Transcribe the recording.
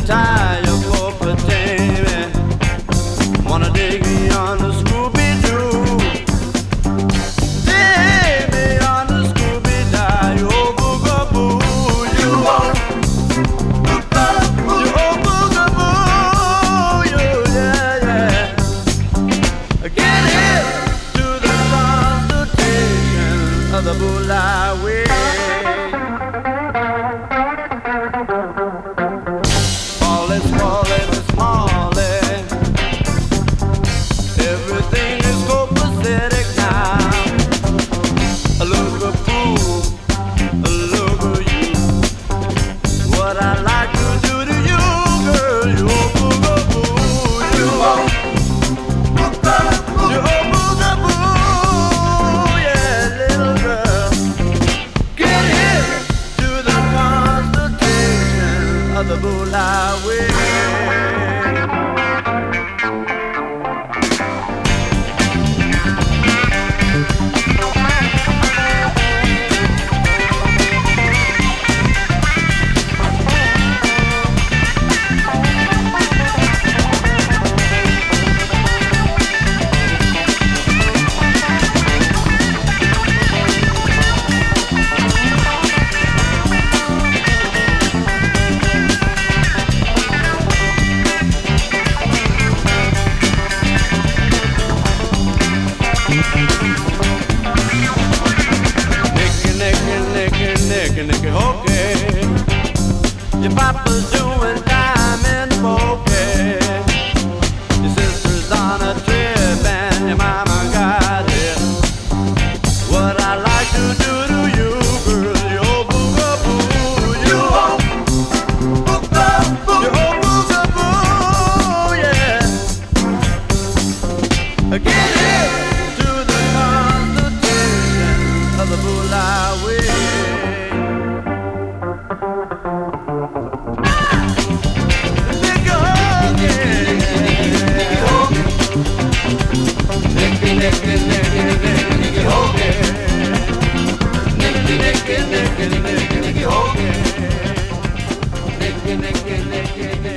tie you for potato. Wanna dig me on the Scooby-Doo. Dig me on the Scooby-Doo. You old boogaboo. You old boogaboo. You old boogaboo. You, yeah, yeah. Get hip to the constitution of the Boulay Way. Everything is copacetic now. Look at fool, look at you. What I like to do to you, girl, you old boogaboo. You old boogaboo. You old boogaboo. Yeah, little girl. Get hip to the constitution of the Boulay Way. Nicky, okay. Your papa's doing diamond bouquet. Your sister's on a trip and your mama got it. What I like to do to you, girl, you old boogaboo. You old boogaboo. You old boogaboo, yeah. Get hip to the constitution of the Boulay Way. Nicky,